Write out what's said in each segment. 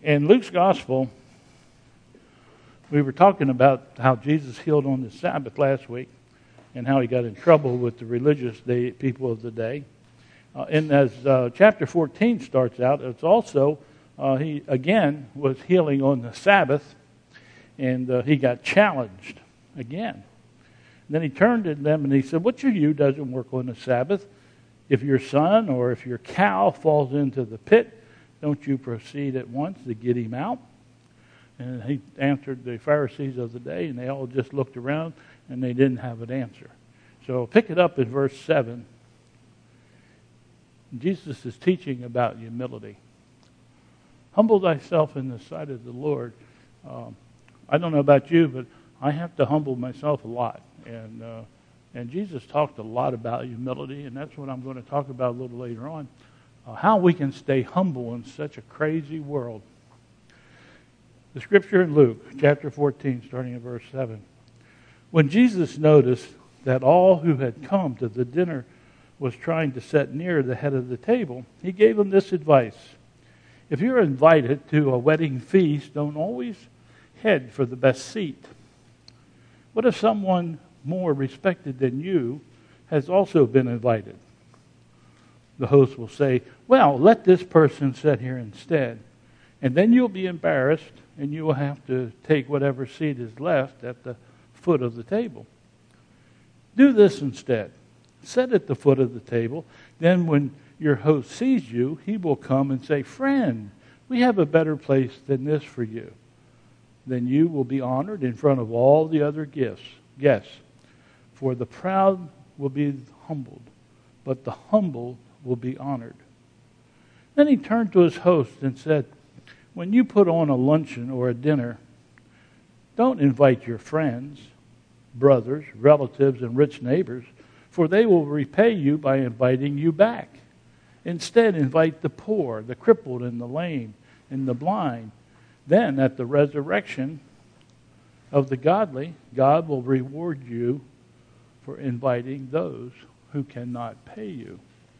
In Luke's gospel, we were talking about how Jesus healed on the Sabbath last week and how he got in trouble with the religious people of the day. And as chapter 14 starts out, it's also, he again was healing on the Sabbath, and he got challenged again. And then he turned to them and he said, which of you doesn't work on the Sabbath? If your son or if your cow falls into the pit, don't you proceed at once to get him out? And he answered the Pharisees of the day, and they all just looked around, and they didn't have an answer. So pick it up in verse 7. Jesus is teaching about humility. Humble thyself in the sight of the Lord. I don't know about you, but I have to humble myself a lot. And Jesus talked a lot about humility, and that's what I'm going to talk about a little later on. How we can stay humble in such a crazy world. The scripture in Luke, chapter 14, starting in verse 7. When Jesus noticed that all who had come to the dinner was trying to sit near the head of the table, he gave them this advice. If you're invited to a wedding feast, don't always head for the best seat. What if someone more respected than you has also been invited? The host will say, well, let this person sit here instead. And then you'll be embarrassed, and you will have to take whatever seat is left at the foot of the table. Do this instead. Sit at the foot of the table. Then when your host sees you, he will come and say, friend, we have a better place than this for you. Then you will be honored in front of all the other guests. For the proud will be humbled, but the humble will be honored. Then he turned to his host and said, when you put on a luncheon or a dinner, don't invite your friends, brothers, relatives, and rich neighbors, for they will repay you by inviting you back. Instead, invite the poor, the crippled, and the lame, and the blind. Then, at the resurrection of the godly, God will reward you for inviting those who cannot pay you.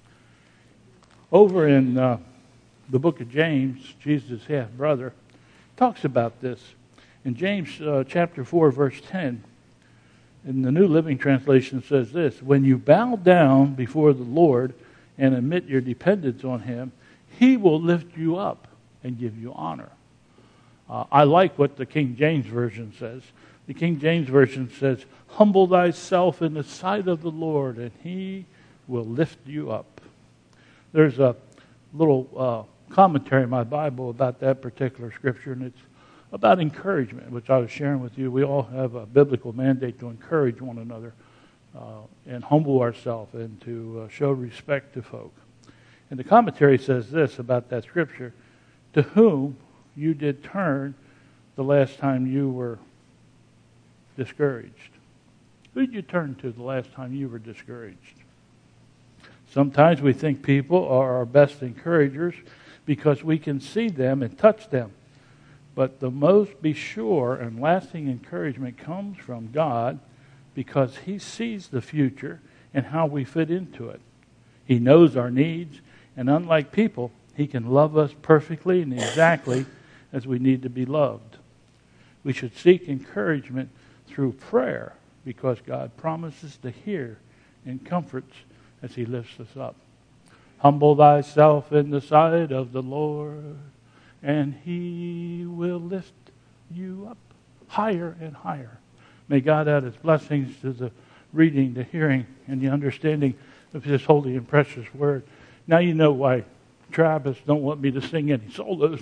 Over in the book of James, Jesus' half-brother, talks about this. In James chapter 4, verse 10, in the New Living Translation says this, when you bow down before the Lord and admit your dependence on him, he will lift you up and give you honor. I like what the King James Version says. The King James Version says, humble thyself in the sight of the Lord, and he will lift you up. There's a little commentary in my Bible about that particular scripture, and it's about encouragement, which I was sharing with you. We all have a biblical mandate to encourage one another and humble ourselves and to show respect to folk. And the commentary says this about that scripture, to whom you did turn the last time you were discouraged. Who did you turn to the last time you were discouraged? Sometimes we think people are our best encouragers because we can see them and touch them. But the most be sure and lasting encouragement comes from God because he sees the future and how we fit into it. He knows our needs, and unlike people, he can love us perfectly and exactly as we need to be loved. We should seek encouragement through prayer because God promises to hear and comforts as he lifts us up. Humble thyself in the sight of the Lord, and he will lift you up higher and higher. May God add his blessings to the reading, the hearing, and the understanding of his holy and precious word. Now you know why Travis don't want me to sing any solos.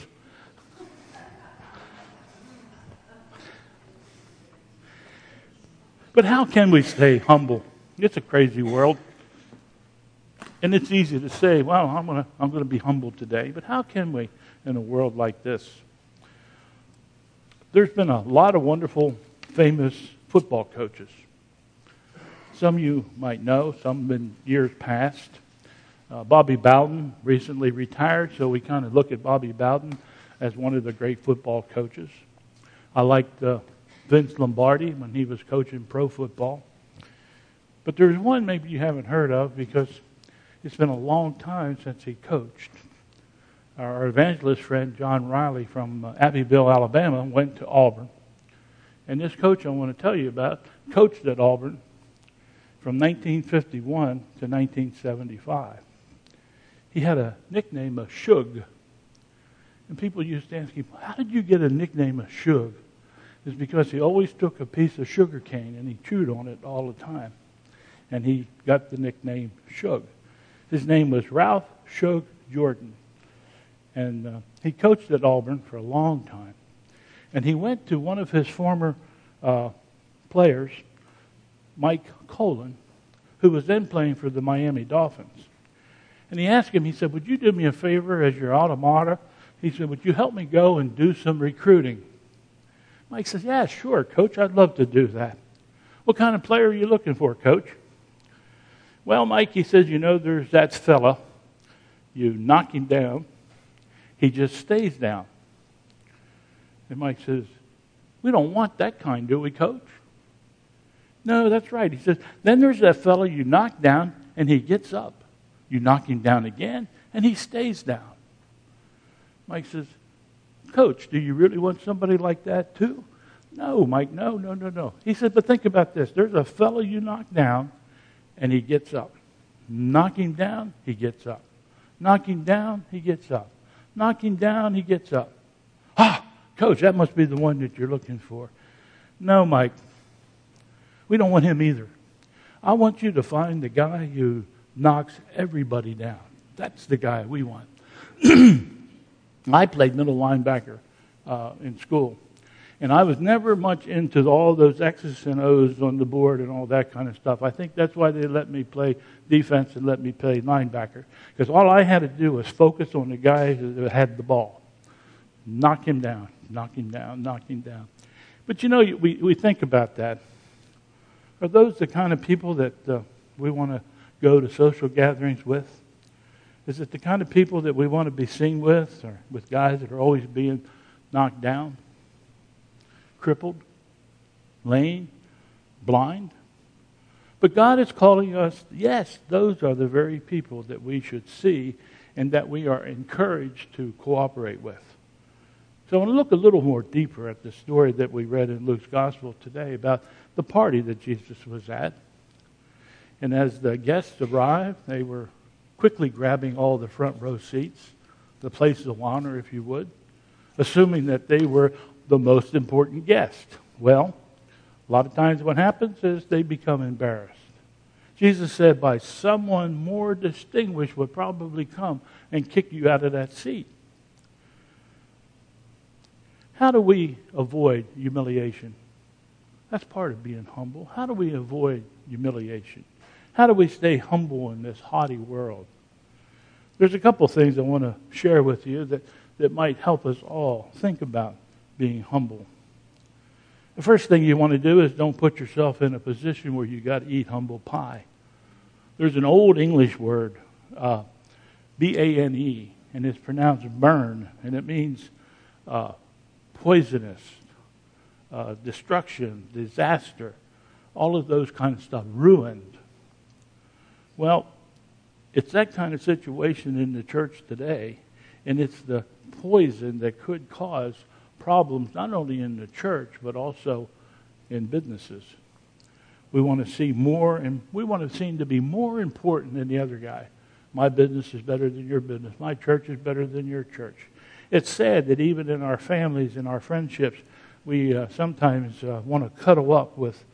But how can we stay humble? It's a crazy world. And it's easy to say, well, I'm going to be humble today. But how can we in a world like this? There's been a lot of wonderful, famous football coaches. Some you might know, some in years past. Bobby Bowden recently retired, so we kind of look at Bobby Bowden as one of the great football coaches. I liked Vince Lombardi when he was coaching pro football. But there's one maybe you haven't heard of because it's been a long time since he coached. our evangelist friend John Riley from Abbeville, Alabama, went to Auburn. And this coach I want to tell you about coached at Auburn from 1951 to 1975. He had a nickname of Shug. And people used to ask him, how did you get a nickname of Shug? It's because he always took a piece of sugar cane and he chewed on it all the time. And he got the nickname Shug. His name was Ralph Shug Jordan. And he coached at Auburn for a long time. And he went to one of his former players, Mike Colon, who was then playing for the Miami Dolphins. And he asked him, he said, would you do me a favor as your alma mater? He said, would you help me go and do some recruiting? Mike says, yeah, sure, Coach, I'd love to do that. What kind of player are you looking for, Coach? Well, Mike, he says, you know, there's that fella. You knock him down, he just stays down. And Mike says, we don't want that kind, do we, Coach? No, that's right. He says, then there's that fellow you knock down and he gets up. You knock him down again and he stays down. Mike says, Coach, do you really want somebody like that too? No, Mike, no. He said, but think about this. There's a fellow you knock down and he gets up. Knock him down, he gets up. Knock him down, he gets up. Knock him down, he gets up. Ah, Coach, that must be the one that you're looking for. No, Mike, we don't want him either. I want you to find the guy who knocks everybody down. That's the guy we want. I played middle linebacker in school. And I was never much into all those X's and O's on the board and all that kind of stuff. I think that's why they let me play defense and let me play linebacker. Because all I had to do was focus on the guy that had the ball. Knock him down, knock him down, knock him down. But you know, we think about that. Are those the kind of people that we want to go to social gatherings with? Is it the kind of people that we want to be seen with, or with guys that are always being knocked down, crippled, lame, blind? But God is calling us, yes, those are the very people that we should see and that we are encouraged to cooperate with. So I want to look a little more deeper at the story that we read in Luke's Gospel today about the party that Jesus was at. And as the guests arrived, they were quickly grabbing all the front row seats, the places of honor, if you would, assuming that they were the most important guest. Well, a lot of times what happens is they become embarrassed. Jesus said, by someone more distinguished would probably come and kick you out of that seat. How do we avoid humiliation? That's part of being humble. How do we avoid humiliation? How do we stay humble in this haughty world? There's a couple things I want to share with you that might help us all think about being humble. The first thing you want to do is don't put yourself in a position where you got to eat humble pie. There's an old English word, B-A-N-E, and it's pronounced burn, and it means poisonous, destruction, disaster, all of those kind of stuff, ruined. Well, it's that kind of situation in the church today, and it's the poison that could cause problems not only in the church but also in businesses. We want to see more, and we want to seem to be more important than the other guy. My business is better than your business. My church is better than your church. It's sad that even in our families and our friendships, we sometimes want to cuddle up with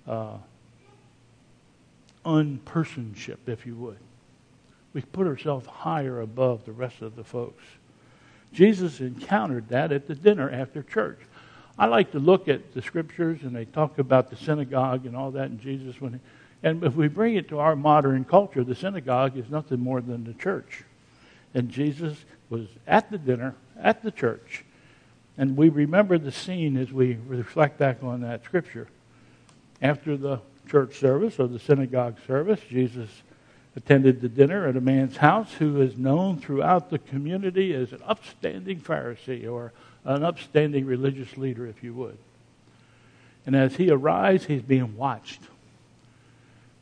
unpersonship, if you would. We put ourselves higher above the rest of the folks. Jesus encountered that at the dinner after church. I like to look at the scriptures, and they talk about the synagogue and all that, and Jesus, and if we bring it to our modern culture, the synagogue is nothing more than the church. And Jesus was at the dinner, at the church, and we remember the scene as we reflect back on that scripture. After the church service or the synagogue service, Jesus attended the dinner at a man's house who is known throughout the community as an upstanding Pharisee or an upstanding religious leader, if you would. And as he arrives, he's being watched.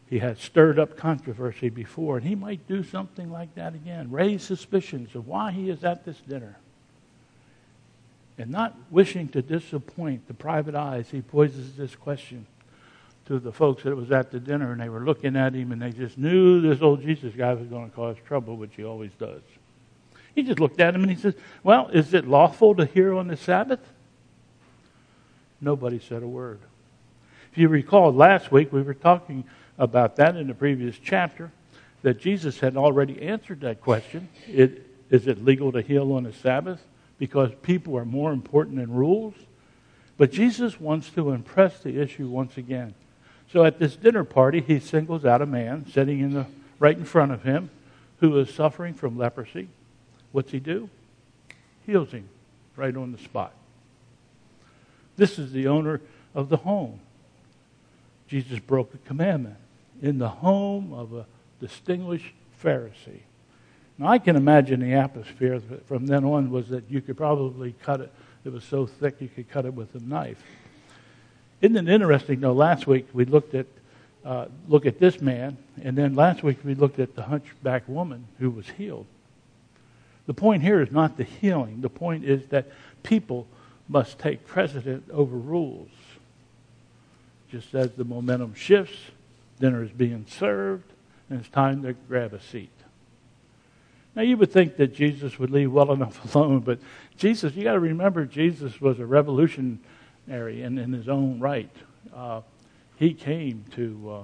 He had stirred up controversy before, and he might do something like that again. Raise suspicions of why he is at this dinner. And not wishing to disappoint the private eyes, he poses this question to the folks that was at the dinner, and they were looking at him, and they just knew this old Jesus guy was going to cause trouble, which he always does. He just looked at him and he says, well, is it lawful to hear on the Sabbath? Nobody said a word. If you recall, last week we were talking about that in the previous chapter, that Jesus had already answered that question. Is it legal to heal on the Sabbath? Because people are more important than rules. But Jesus wants to impress the issue once again. So at this dinner party, he singles out a man sitting right in front of him who is suffering from leprosy. What's he do? Heals him right on the spot. This is the owner of the home. Jesus broke a commandment in the home of a distinguished Pharisee. Now, I can imagine the atmosphere from then on was that you could probably cut it. It was so thick you could cut it with a knife. Isn't it interesting, though, last week we look at this man, and then last week we looked at the hunchback woman who was healed. The point here is not the healing. The point is that people must take precedent over rules. Just as the momentum shifts, dinner is being served, and it's time to grab a seat. Now, you would think that Jesus would leave well enough alone, but Jesus, you got to remember, Jesus was a revolutionary in his own right. He came to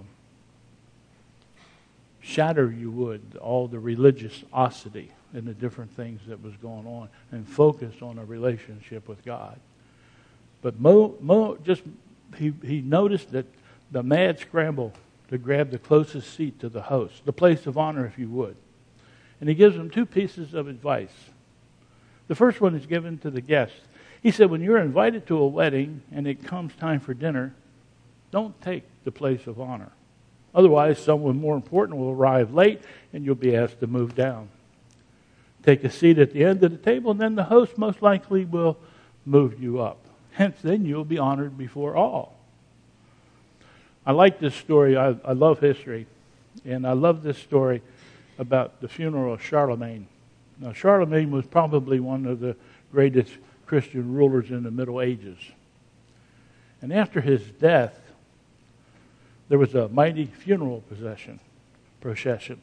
shatter, you would, all the religiosity and the different things that was going on and focus on a relationship with God. But he noticed that the mad scramble to grab the closest seat to the host, the place of honor, if you would. And he gives them two pieces of advice. The first one is given to the guests. He said, when you're invited to a wedding and it comes time for dinner, don't take the place of honor. Otherwise, someone more important will arrive late and you'll be asked to move down. Take a seat at the end of the table, and then the host most likely will move you up. Hence, then you'll be honored before all. I like this story. I love history. And I love this story about the funeral of Charlemagne. Now, Charlemagne was probably one of the greatest Christian rulers in the Middle Ages. And after his death, there was a mighty funeral procession.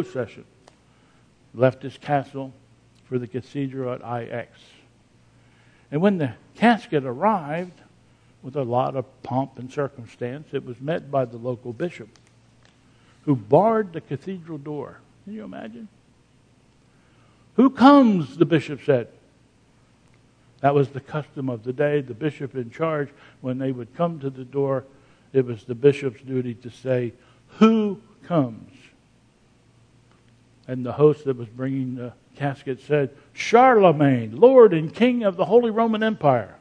Left his castle for the cathedral at Aix. And when the casket arrived, with a lot of pomp and circumstance, it was met by the local bishop, who barred the cathedral door. Can you imagine? Who comes, the bishop said. That was the custom of the day. The bishop in charge, when they would come to the door, it was the bishop's duty to say, who comes? And the host that was bringing the casket said, Charlemagne, Lord and King of the Holy Roman Empire.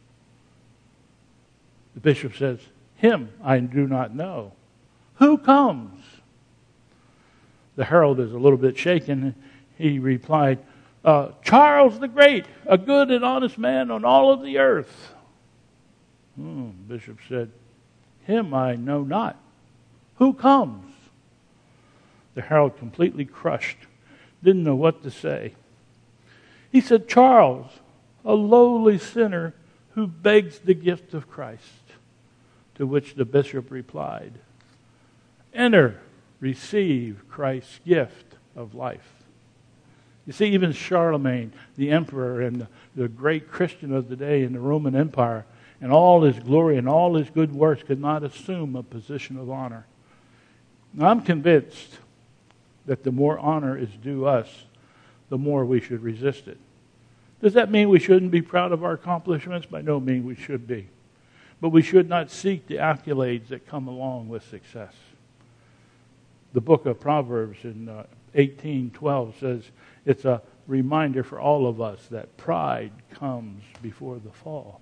The bishop says, him I do not know. Who comes? The herald is a little bit shaken. He replied, Charles the Great, a good and honest man on all of the earth. The bishop said, him I know not. Who comes? The herald, completely crushed, didn't know what to say. He said, Charles, a lowly sinner who begs the gift of Christ. To which the bishop replied, enter, receive Christ's gift of life. You see, even Charlemagne, the emperor and the great Christian of the day in the Roman Empire, and all his glory and all his good works could not assume a position of honor. Now, I'm convinced that the more honor is due us, the more we should resist it. Does that mean we shouldn't be proud of our accomplishments? By no means we should be. But we should not seek the accolades that come along with success. The book of Proverbs in 18:12 says it's a reminder for all of us that pride comes before the fall.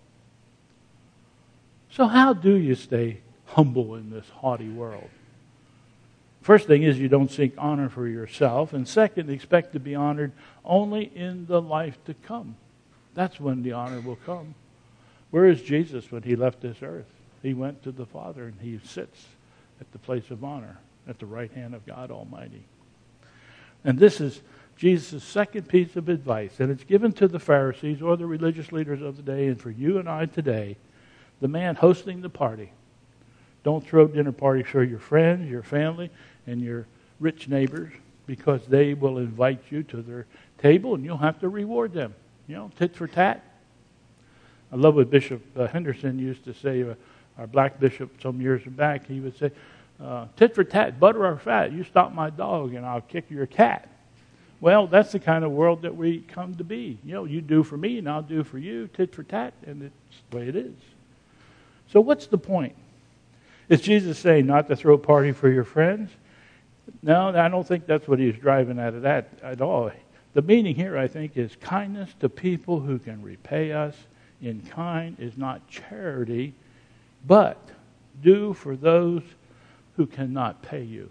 So how do you stay humble in this haughty world? First thing is you don't seek honor for yourself. And second, expect to be honored only in the life to come. That's when the honor will come. Where is Jesus when he left this earth? He went to the Father and he sits at the place of honor. at the right hand of God Almighty. And this is Jesus' second piece of advice, and it's given to the Pharisees or the religious leaders of the day, and for you and I today, the man hosting the party. Don't throw dinner parties for your friends, your family, and your rich neighbors, because they will invite you to their table, and you'll have to reward them. You know, tit for tat. I love what Bishop Henderson used to say, our black bishop some years back. He would say, tit for tat, butter or fat. You stop my dog, and I'll kick your cat. Well, that's the kind of world that we come to be. You know, you do for me, and I'll do for you, tit for tat, and it's the way it is. So what's the point? Is Jesus saying not to throw a party for your friends? No, I don't think that's what he's driving at all. The meaning here, I think, is kindness to people who can repay us in kind is not charity, but do for those who cannot pay you.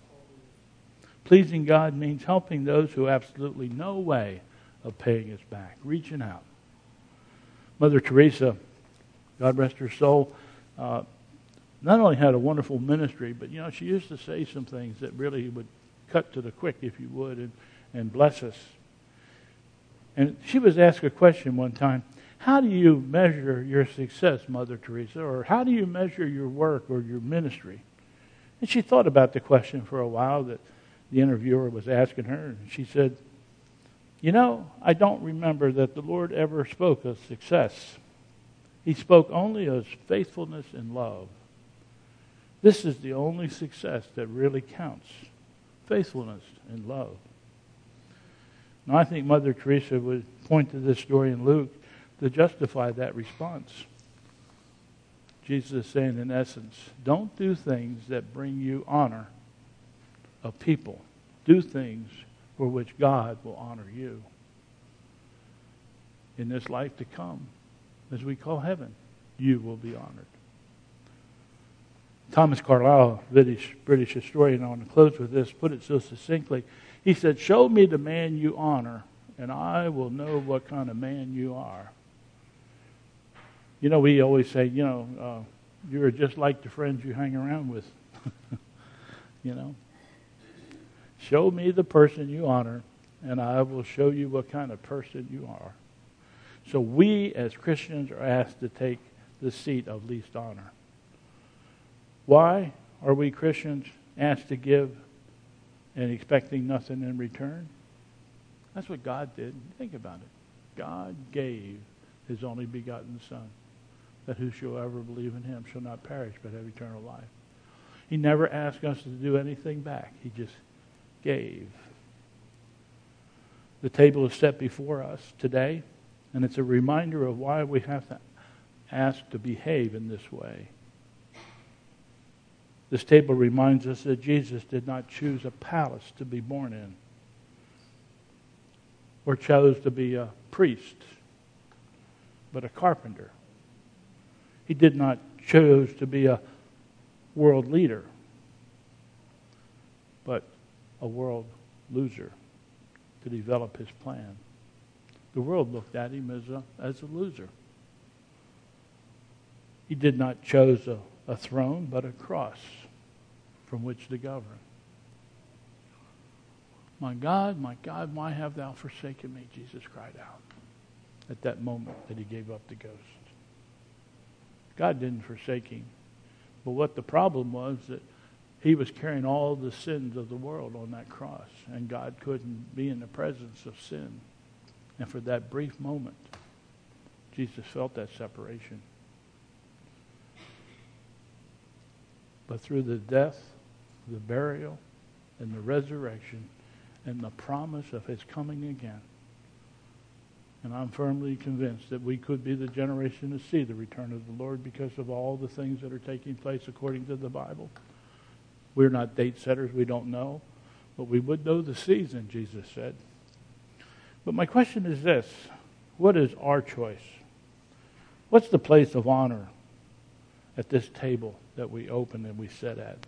Pleasing God means helping those who have absolutely no way of paying us back, reaching out. Mother Teresa, God rest her soul, not only had a wonderful ministry, but, you know, she used to say some things that really would cut to the quick, if you would, and bless us. And she was asked a question one time, how do you measure your success, Mother Teresa, or how do you measure your work or your ministry? And she thought about the question for a while that the interviewer was asking her, and she said, you know, I don't remember that the Lord ever spoke of success. He spoke only of faithfulness and love. This is the only success that really counts, faithfulness and love. Now, I think Mother Teresa would point to this story in Luke to justify that response. Jesus is saying, in essence, don't do things that bring you honor of people. Do things for which God will honor you. In this life to come, as we call heaven, you will be honored. Thomas Carlyle, British historian, I want to close with this, put it so succinctly. He said, show me the man you honor, and I will know what kind of man you are. You know, we always say, you know, you're just like the friends you hang around with. You know. Show me the person you honor, and I will show you what kind of person you are. So we, as Christians, are asked to take the seat of least honor. Why are we Christians asked to give and expecting nothing in return? That's what God did. Think about it. God gave his only begotten Son, that whosoever believe in him shall not perish but have eternal life. He never asked us to do anything back. He just gave. The table is set before us today, and it's a reminder of why we have to ask to behave in this way. This table reminds us that Jesus did not choose a palace to be born in, or chose to be a priest, but a carpenter. He did not choose to be a world leader, but a world loser to develop his plan. The world looked at him as a loser. He did not choose a throne, but a cross from which to govern. My God, why have thou forsaken me? Jesus cried out at that moment that he gave up the ghost. God didn't forsake him. But what the problem was that he was carrying all the sins of the world on that cross, and God couldn't be in the presence of sin. And for that brief moment, Jesus felt that separation. But through the death, the burial, and the resurrection, and the promise of his coming again, and I'm firmly convinced that we could be the generation to see the return of the Lord because of all the things that are taking place according to the Bible. We're not date setters, we don't know, but we would know the season, Jesus said. But my question is this: what is our choice? What's the place of honor at this table that we open and we sit at?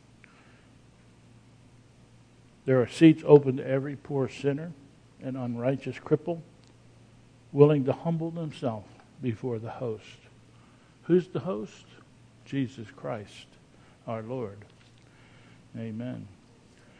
There are seats open to every poor sinner and unrighteous cripple, willing to humble themselves before the host. Who's the host? Jesus Christ, our Lord. Amen.